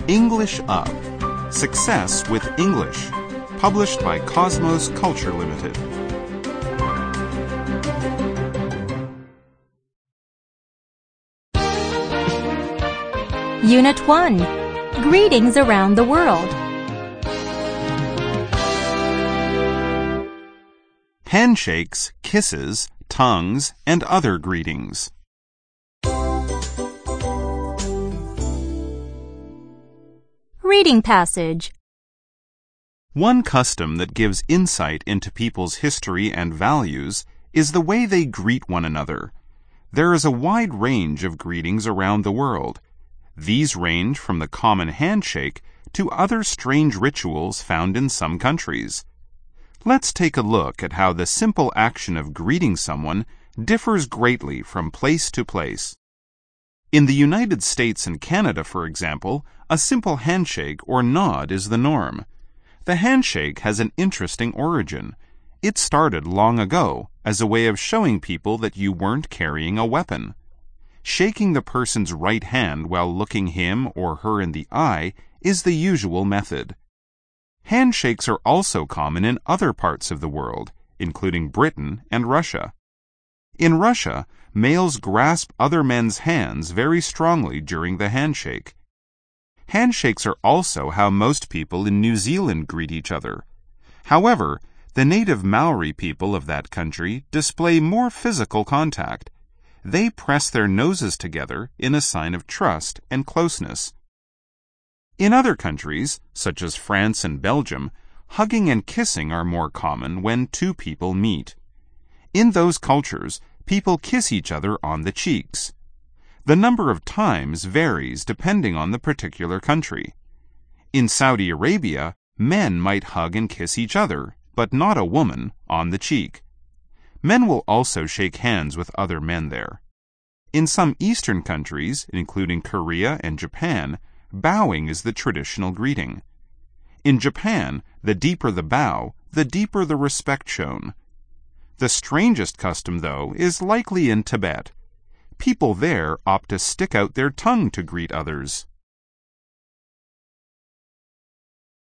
English Up. Success with English. Published by Cosmos Culture Limited. Unit 1. Greetings around the world. Handshakes, kisses, tongues, and other greetings. Reading passage. One custom that gives insight into people's history and values is the way they greet one another. There is a wide range of greetings around the world. These range from the common handshake to other strange rituals found in some countries. Let's take a look at how the simple action of greeting someone differs greatly from place to place. In the United States and Canada, for example, a simple handshake or nod is the norm. The handshake has an interesting origin. It started long ago as a way of showing people that you weren't carrying a weapon. Shaking the person's right hand while looking him or her in the eye is the usual method. Handshakes are also common in other parts of the world, including Britain and Russia. In Russia, males grasp other men's hands very strongly during the handshake. Handshakes are also how most people in New Zealand greet each other. However, the native Maori people of that country display more physical contact. They press their noses together in a sign of trust and closeness. In other countries, such as France and Belgium, hugging and kissing are more common when two people meet. In those cultures, people kiss each other on the cheeks. The number of times varies depending on the particular country. In Saudi Arabia, men might hug and kiss each other, but not a woman, on the cheek. Men will also shake hands with other men there. In some Eastern countries, including Korea and Japan, bowing is the traditional greeting. In Japan, the deeper the bow, the deeper the respect shown. The strangest custom, though, is likely in Tibet. People there opt to stick out their tongue to greet others.